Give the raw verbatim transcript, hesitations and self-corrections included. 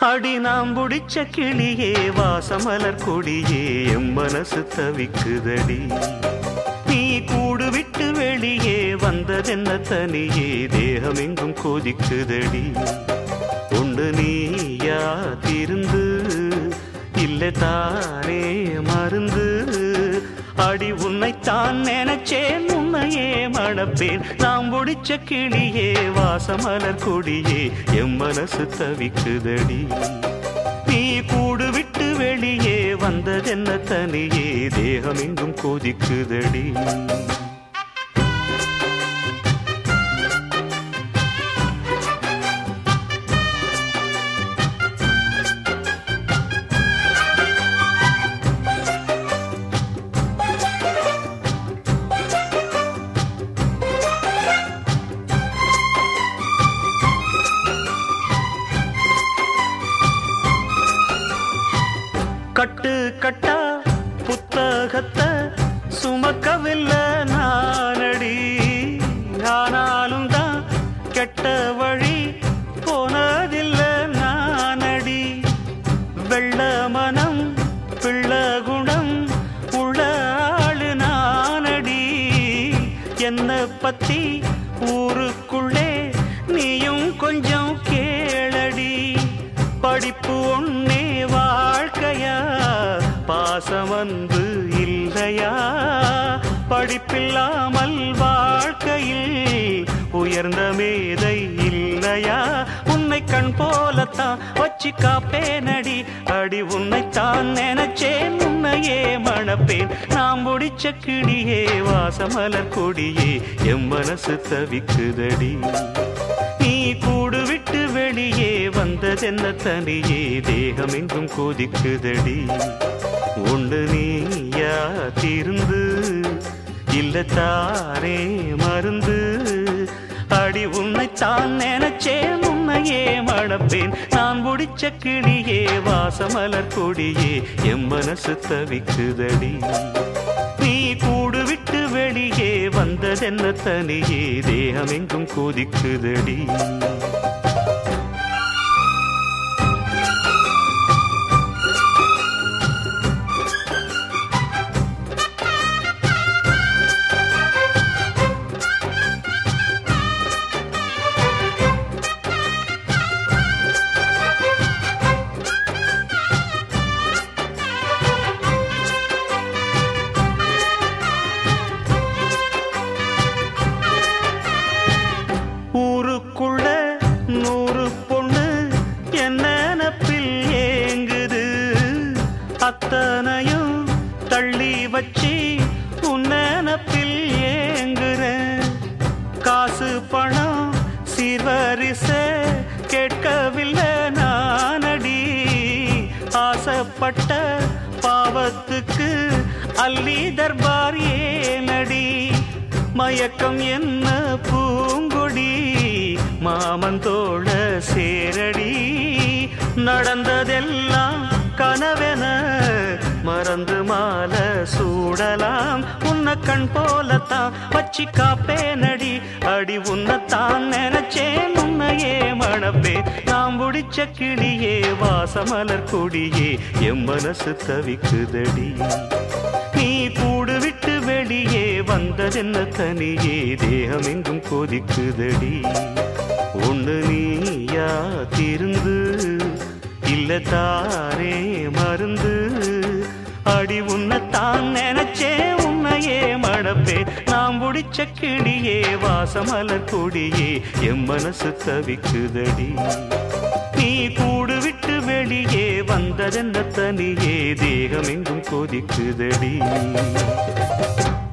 அடி நாம் புடிச்ச கிளியே வாசமலர் கொடியே எம் மனசு தவிக்குதடி. நீ கூடு விட்டு வெளியே வந்ததென்ன தனியே தேகம் எங்கும் கொதிக்குதடி. ஒன்று நீயா திருந்து இல்லை தானே மருந்து. அடி உன்னைத்தான் நினைச்சேன் உன்னையே மணப்பேன். நாம் புடிச்ச கிளியே வாசமலர் கொடியே எம் மனசு தவிக்குதடி. நீ கூடு விட்டு வெளியே வந்ததென்ன தனியே தேகம் எங்கும் கொதிக்குதடி. கட்டு கட்டா புத்தகத்தை சுமக்கவில்லை நானடி. ஆனாலும் தான் கெட்ட வழி போனதில்லை நானடி. வெள்ள மனம் பிள்ள குணம் உள்ள ஆளு நானடி. என்ன பத்தி ஊருக்குள்ளே நீயும் கொஞ்சம் கேளடி. படிப்பு ஒன்னே வாழ்க்கையா பாசம் வந்து இல்லையா. படிப்பில்லாமல் வாழ்க்கையில் உயர்ந்த மேதை இல்லையா. உன்னை கண் போலத்தான் வச்சு காப்பேனடி. அடி உன்னைத்தான் நினைச்சேன் உன்னையே மணப்பேன். நாம் முடிச்ச கிளியே வாசமலர் கொடியே எம் மனசு தவிக்குதடி. நீ கூடு விட்டு வெளியே வந்ததென்ன தனியே தேகம் எங்கும் கொதிக்குதடி. ஒன்று நீயா திருந்து இல்ல தானே மருந்து. அடி உன்னைத்தான் நினைச்சேன் உன்னையே மணப்பேன். நான் முடிச்ச கிளியே வாசமலர் கொடியே எம் மனசு தவிக்குதடி. நீ கூடு விட்டு வெளியே வந்ததென்ன தனியே தேகம் எங்கும் கொதிக்குதடி. ஊருக்குள்ள நூறு பொண்ணு என்ன நினப்பில் ஏங்குது. அத்தனையும் தள்ளி வச்சு உன் நினப்பில் ஏங்குற. காசு பணம் சீர்வரிச கேட்கவில்லை நானடி. ஆசைப்பட்ட பாவத்துக்கு அள்ளி தர்பார் ஏனடி. மயக்கம் என்ன பூங்கொடி மாமந்தோள சேரடி. நடந்ததெல்லாம் கனவென மறந்து மாலை சூடலாம். உன்னை கண் போலத்தான் வச்சு காப்பேனடி. அடி உன்னைத்தான் நினைச்சேன் உன்னையே மணப்பேன். நாம் முடிச்ச கிளியே வாசமலர் கொடியே எம் மனசு தவிக்குதடி. நீ கூடு விட்டு வெளியே வந்ததென்ன தனியே தேகம் எங்கும் கொதிக்குதடி. ஒன்று நீயா திருந்து இல்ல தானே மருந்து. அடி உன்னைத்தான் நினைச்சேன் உன்னையே மணப்பேன். நாம் முடிச்ச கிளியே வாசமலர் கொடியே எம் மனசு தவிக்குதடி. நீ கூடு விட்டு வெளியே வந்ததென்ன தனியே தேகம் எங்கும் கொதிக்குதடி.